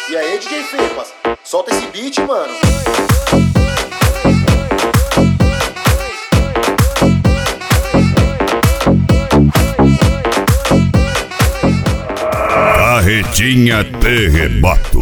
E aí, DJ Fepas, solta esse beat, mano. Carretinha Terremoto.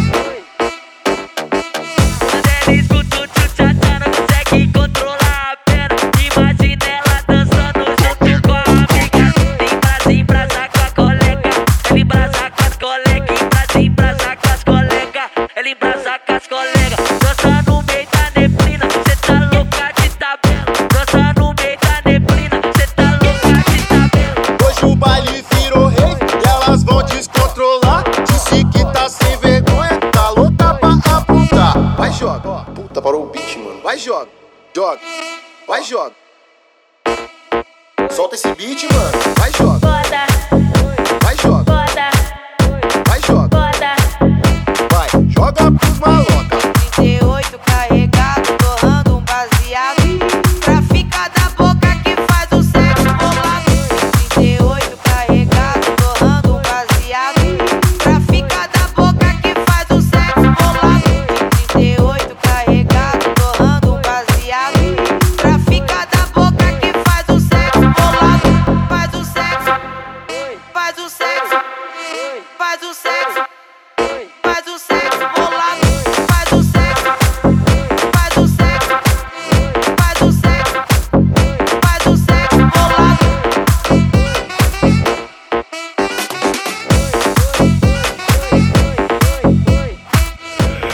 Puta, parou o beat, mano. Vai, joga. Joga. Vai, joga. Solta esse beat, mano. Vai, joga. Vai, joga. Vai, joga. Vai, joga pros maloca. 38 carregado, torrando um baseado pra ficar da boca que faz o sexo bolado. 38 carregado, torrando um baseado pra ficar da boca que faz o sexo bolado. 38 carregado, torrando um baseado pra ficar da boca que faz o sexo bolado. Faz o sexo, faz o sexo, faz o sexo, faz o sexo bolado. Faz o sexo, faz o sexo, faz o sexo, faz o sexo bolado.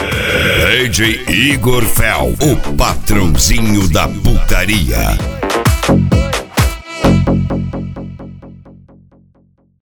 DJ Igor Fel, o patrãozinho da putaria.